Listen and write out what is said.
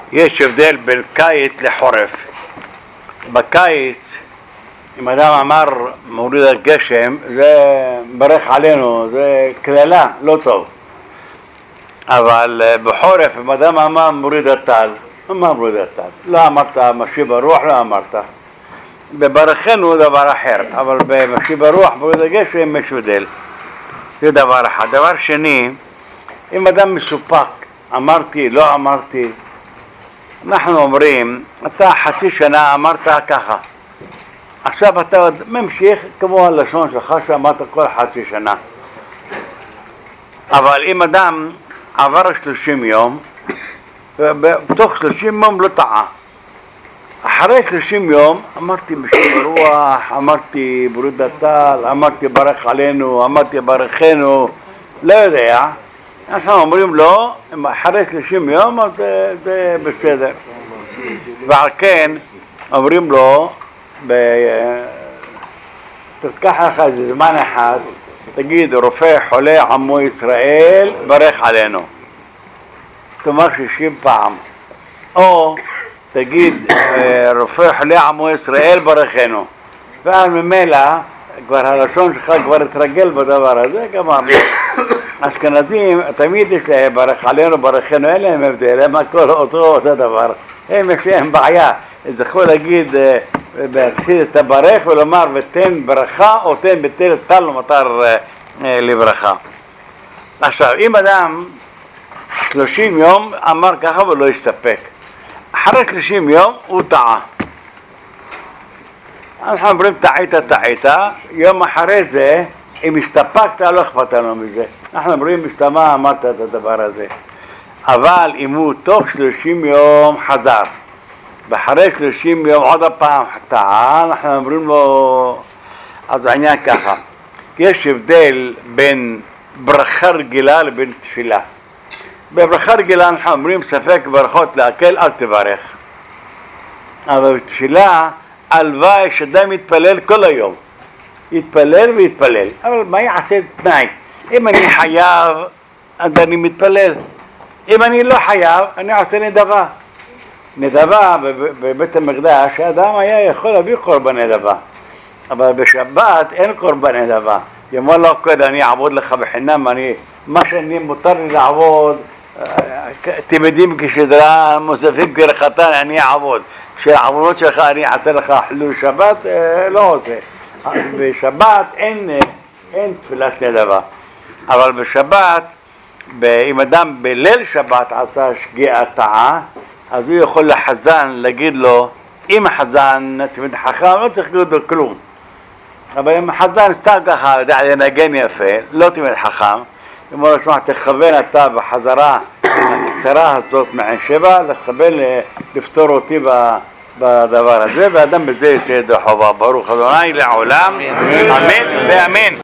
יש הבדל בין קיץ לחורף. בקיץ, אם אדם אמר מוריד הגשם, זה ברך עלינו, זה כללה, לא טוב. אבל בחורף, אם אדם אמר מוריד הטל, מה מוריד הטל? לא אמרת משיב הרוח, לא אמרת. בברכנו דבר אחר, אבל במשיב הרוח, מוריד הגשם, יש הבדל. זה דבר אחד. דבר שני, אם אדם מסופק, אמרתי, לא אמרתי, אנחנו אומרים, אתה חצי שנה אמרת ככה, עכשיו אתה עוד ממשיך כמו הלשון שלך שאמרת כל חצי שנה. אבל אם אדם עבר 30 יום, ובתוך 30 יום לא טעה, אחרי 30 יום אמרתי משיב הרוח, אמרתי מוריד הטל, אמרתי ברך עלינו, אמרתי ברכנו, לא יודע, אנחנו אומרים לו, אחרי 30 יום אז זה בסדר. ועל כן אומרים לו, תקח לך איזה זמן אחד, תגיד רופא חולה עמו ישראל ברך עלינו, תאמר 60 פעם, או תגיד רופא חולה עמו ישראל ברכנו, ואז ממילא כבר הלשון שלך כבר התרגל בדבר הזה. גמרנו. אשכנזים תמיד יש להם ברך עלינו ברכנו, אין להם הבדל, הם הכל אותו דבר. הם יש להם בעיה, זכו להגיד להתחיל את הברך ולומר ותן ברכה או תן בטל טל ומטר לברכה. עכשיו אם אדם 30 יום אמר ככה ולא הסתפק, אחרי 30 יום הוא טעה, אנחנו אומרים טעית, יום אחרי זה אם הסתפקת לא אכפת לנו מזה, אנחנו אומרים מסתמה אמרת את הדבר הזה. אבל אם הוא תוך 30 יום חזר ואחרי 30 יום עוד הפעם טעה, אנחנו אומרים לו, אז העניין ככה, יש הבדל בין ברכה רגילה לבין תפילה. בברכה רגילה אנחנו אומרים ספק ברכות להקל אל תברך, אבל בתפילה הלוואי שאדם יתפלל כל היום, יתפלל ויתפלל, אבל מה יעשה תנאי? אם אני חייב אז אני מתפלל, אם אני לא חייב אני עושה נדבה. נדבה בבית המקדש האדם היה יכול להביא קורבן נדבה, אבל בשבת אין קורבן נדבה. יאמר לו אני אעבוד לך בחינם, מה שאני מותר לי לעבוד תמידים כשדרה מוספים כרחתן אני אעבוד, שהעבודות שלך אני אעשה לך חילול שבת, לא עושה. בשבת אין תפילת נדבה, אבל בשבת אם אדם בליל שבת עשה שגיאה טעה, אז הוא יכול לחזן להגיד לו, אם החזן תמיד חכם לא צריך להגיד לו כלום, אבל אם החזן סתם ככה יודע לנגן יפה, לא תמיד חכם, אם הוא לשמוע תכוון אתה בחזרה הקצרה הזאת מעין שבע, לכוון לפתור אותי בדבר הזה, ואדם בזה יצא ידי חובה. ברוך ה' לעולם, אמן ואמן.